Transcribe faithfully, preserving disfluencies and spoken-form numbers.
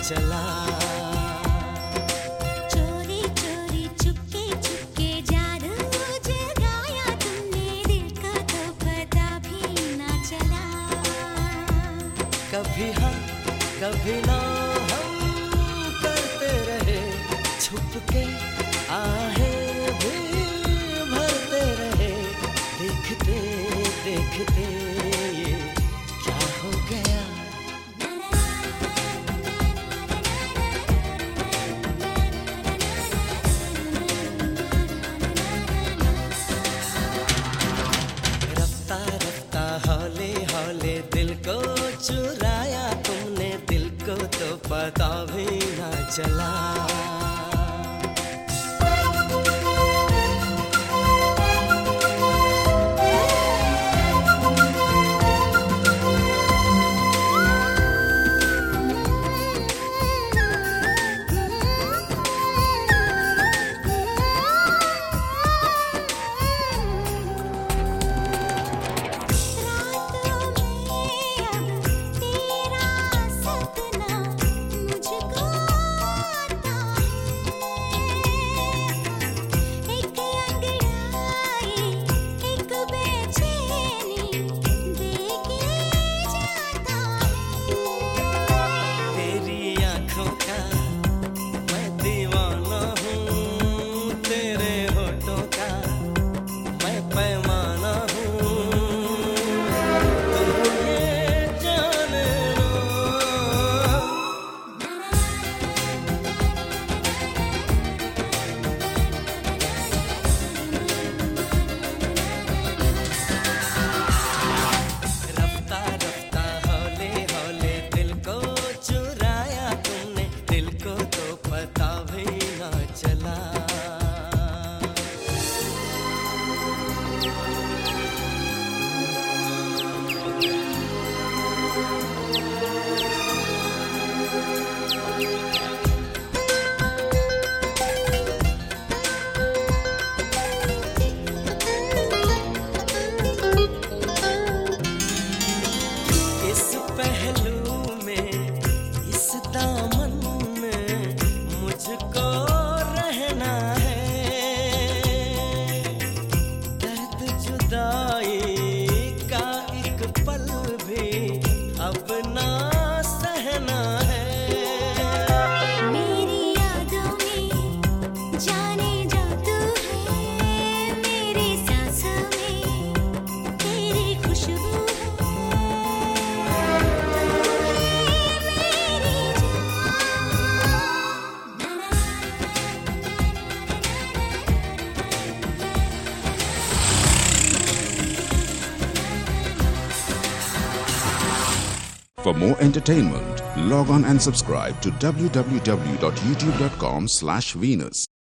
चला। चोरी चोरी चुपके चुपके जादू जगाया तुमने, दिल को तो पता भी ना चला। कभी हाँ कभी ना हम करते रहे छुप के, आहें भी भरते रहे, देखते देखते ये क्या हो गया। रफ्ता रफ्ता हौले हौले दिल को चुराया तुमने, दिल को तो पता भी ना चला। For more entertainment, log on and subscribe to w w w dot youtube dot com slash Venus.